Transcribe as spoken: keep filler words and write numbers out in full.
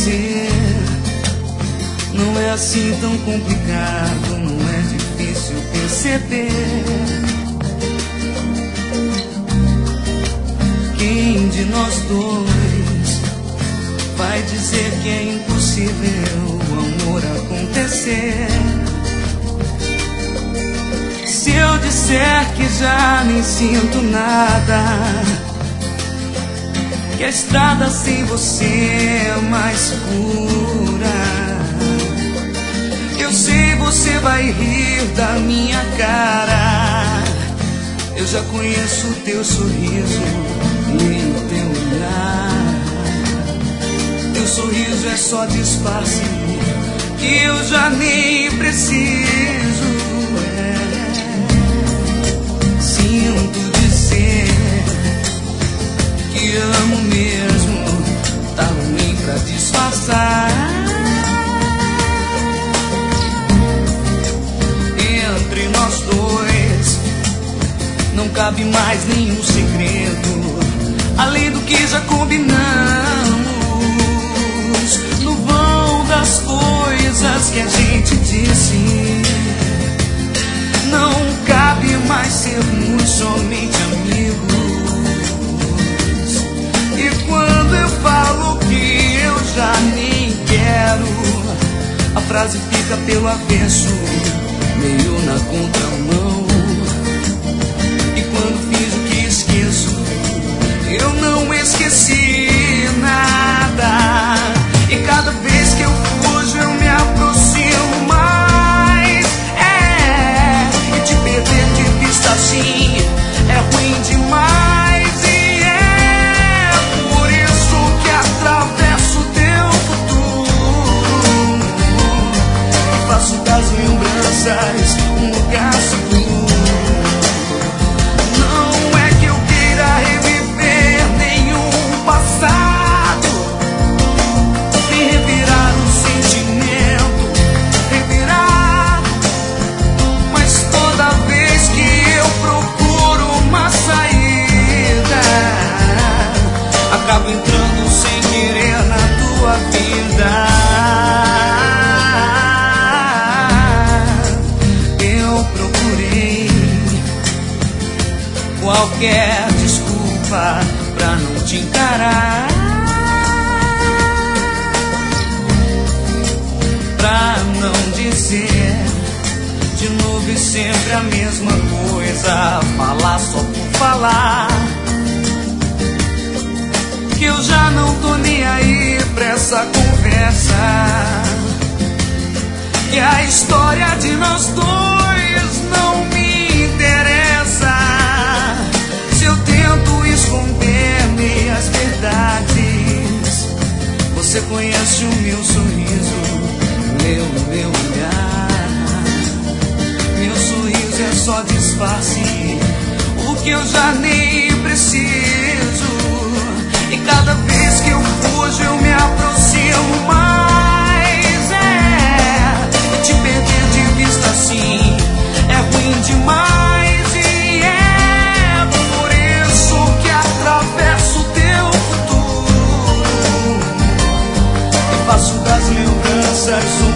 dizer, não é assim tão complicado, não é difícil perceber. Quem de nós dois vai dizer que é impossível o amor acontecer? Se eu disser que já nem sinto nada, que a estrada sem você é mais pura, eu sei você vai rir da minha cara. Eu já conheço o teu sorriso e o teu olhar. Teu sorriso é só disfarce que eu já nem preciso. É. Sinto dizer que amo mesmo, tá ruim pra disfarçar. Entre nós dois não cabe mais nenhum segredo, além do que já combinamos. No vão das coisas que a gente disse, não cabe mais sermos somente amigos. E quando eu falo que eu já nem quero, a frase fica pelo avesso, meio na contramão. E quando finjo que esqueço, eu não esqueci nada. E cada vez que eu fujo eu me aproximo mais. É, e te perder de vista assim é ruim demais. E é por isso que atravesso o teu futuro e faço das lembranças um lugar seguro. Não é que eu queira reviver nenhum passado, nem revirar um sentimento, revirar. Mas toda vez que eu procuro uma saída, acabo entrando sem querer na tua vida. Qualquer desculpa pra não te encarar, pra não dizer de novo e sempre a mesma coisa, falar só por falar, que eu já não tô nem aí pra essa conversa, que a história de nós dois não me interessa. Eu tento esconder meias verdades, você conhece o meu sorriso, meu, meu olhar. Meu sorriso é só disfarce, o que eu já nem preciso. E cada vez que eu fujo eu me aproximo mais. É, e te perder de vista assim é ruim demais. Faço das lembranças um